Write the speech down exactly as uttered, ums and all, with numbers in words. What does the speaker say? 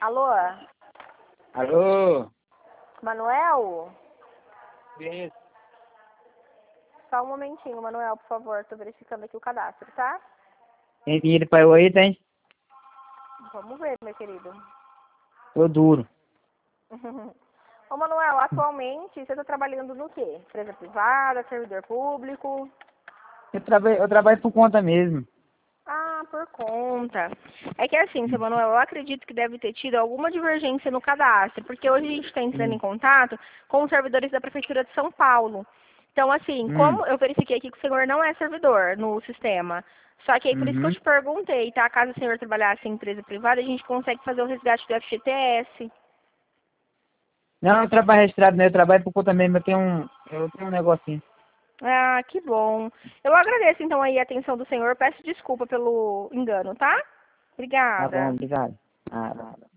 Alô? Alô? Manuel? Isso. Só um momentinho, Manuel, por favor. Tô verificando aqui o cadastro, tá? Tem dinheiro pra eu aí, tem? Vamos ver, meu querido. Tô duro. Ô, Manuel, atualmente você tá trabalhando no quê? Empresa privada, servidor público? Eu trabalho, eu trabalho por conta mesmo. Ah, por conta. É que assim, seu Manuel, eu acredito que deve ter tido alguma divergência no cadastro, porque hoje a gente está entrando em Hum. contato com os servidores da Prefeitura de São Paulo. Então, assim, Hum. como eu verifiquei aqui que o senhor não é servidor no sistema, só que aí por isso que eu Uhum. te perguntei, tá? Caso o senhor trabalhasse em empresa privada, a gente consegue fazer o resgate do F G T S. Não, eu trabalho registrado, né? Eu trabalho por conta mesmo. Eu tenho um, eu tenho um negocinho. Ah, que bom. Eu agradeço então aí a atenção do senhor. Peço desculpa pelo engano, tá? Tá bom, Obrigada. obrigado. Ah, nada.